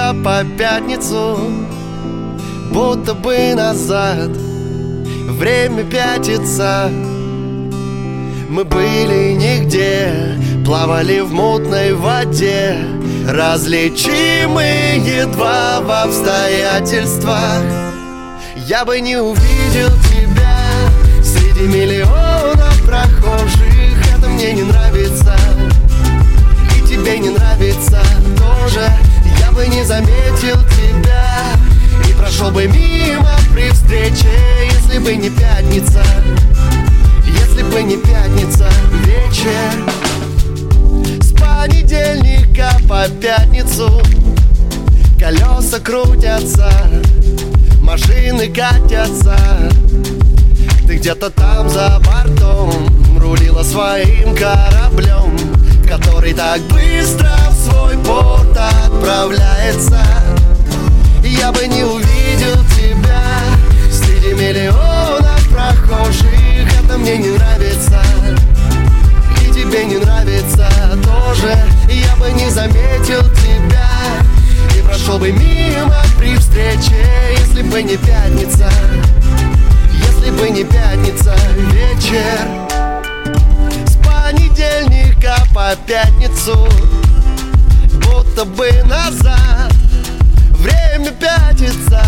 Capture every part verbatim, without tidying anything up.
будильника по пятницу, будто бы назад время пятится. Мы были нигде, плавали в мутной воде, различимы едва в обстоятельствах. Я бы не увидел тебя среди миллионов прохожих. Это мне не нравится, и тебе не нравится тоже. Я бы не заметил тебя и прошел бы мимо при встрече, если бы не пятница, если бы не пятница вечер. С понедельника по пятницу колеса крутятся, машины катятся. Ты где-то там за бортом рулила своим кораблем, который так быстро в свой порт отправляется. Я бы не увидел тебя среди миллионов прохожих. Это мне не нравится, и тебе не нравится тоже. Я бы не заметил тебя и прошел бы мимо при встрече, если бы не пятница, если бы не пятница вечер. С понедельника по пятницу, будто бы назад время пятится.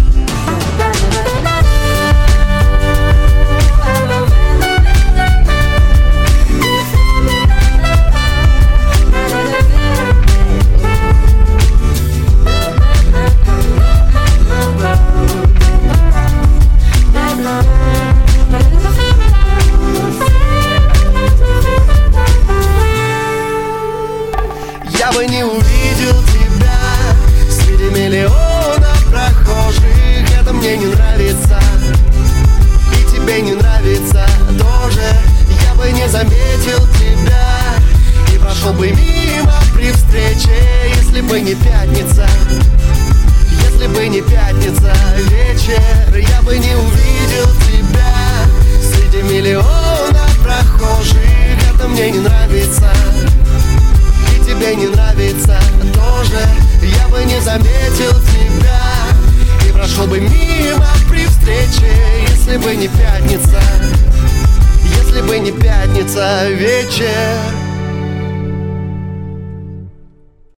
Я бы не увидел тебя среди миллионов прохожих. Это мне не нравится, и тебе не нравится тоже. Я бы не заметил тебя и прошел бы мимо при встрече, если бы не пятница, если бы не пятница вечер. Я бы не увидел тебя среди миллионов прохожих. Это мне не нравится, тебе не нравится тоже. Я бы не заметил тебя и прошел бы мимо при встрече, если бы не пятница, если бы не пятница вечер.